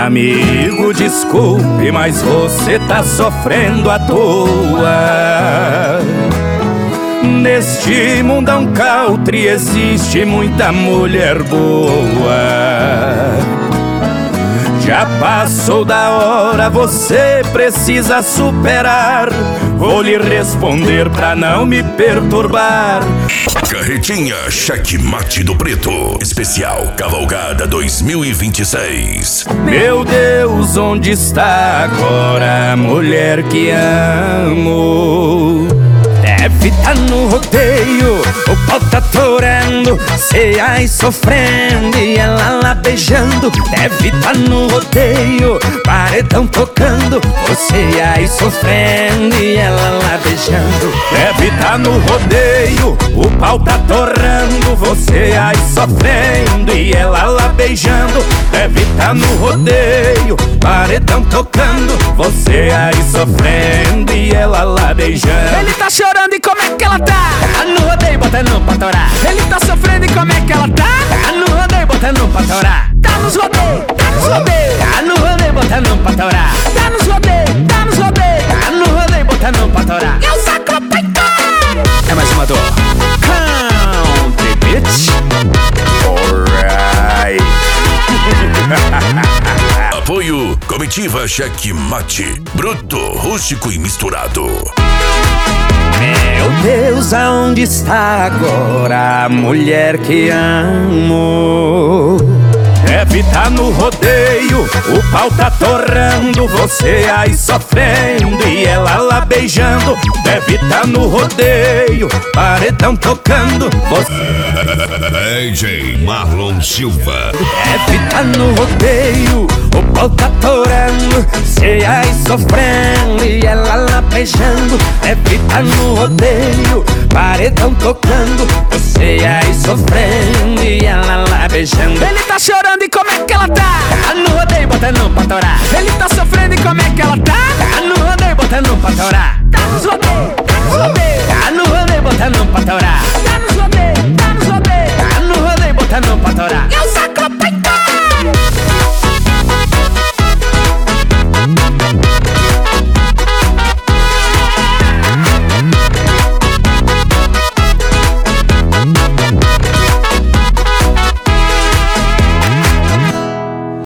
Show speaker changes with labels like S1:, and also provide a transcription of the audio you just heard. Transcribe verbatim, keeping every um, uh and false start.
S1: Amigo, desculpe, mas você tá sofrendo à toa. Neste mundão country existe muita mulher boa. Já passou da hora, você precisa superar. Vou lhe responder pra não me perturbar.
S2: Carretinha Cheque Mate do Preto, especial Cavalgada dois mil e vinte e seis.
S1: Meu Deus, onde está agora a mulher que amo? Deve tá no rodeio, o pau tá torando, cê aí sofrendo e ela lá beijando. Deve tá no rodeio, paredão tocando, você aí sofrendo e ela lá beijando. Deve tá no rodeio, o pau tá torando, você aí sofrendo e ela lá beijando. Deve tá no rodeio, paredão tocando, você aí sofrendo e ela lá beijando.
S3: Ele tá chorando e como é que ela tá? Tá no rodeio botando pra torar. Ele tá sofrendo e como é que ela tá? Tá no rodeio botando pra torar. Tá nos rodeios, tá nos rodeios, tá no rodeio botando pra torar. Tá nos rodeios, tá nos rodeios, tá no rodeio botando pra torar. Eu saco peitório. É mais uma dor. Country bitch.
S1: Alright.
S2: Apoio Comitiva Cheque Mate, bruto, rústico e misturado.
S1: Meu Deus, aonde está agora a mulher que amo? Deve tá no rodeio, o pau tá torrando, você aí sofrendo e ela lá beijando. Deve tá no rodeio, paredão tocando, você...
S2: D J Marlon Silva.
S1: Deve tá no rodeio, o pau tá torando, cê aí sofrendo e ela lá beijando. Deve tá no rodeio, paredão tocando, você aí sofrendo e ela lá beijando.
S3: Ele tá chorando e como é que ela tá? Tá no rodeio botando pra torar. Ele tá sofrendo e como é que ela tá? Tá no rodeio botando pra torar. Tá nos rodeios, tá nos rodeios, tá no rodeio botando pra torar. Tá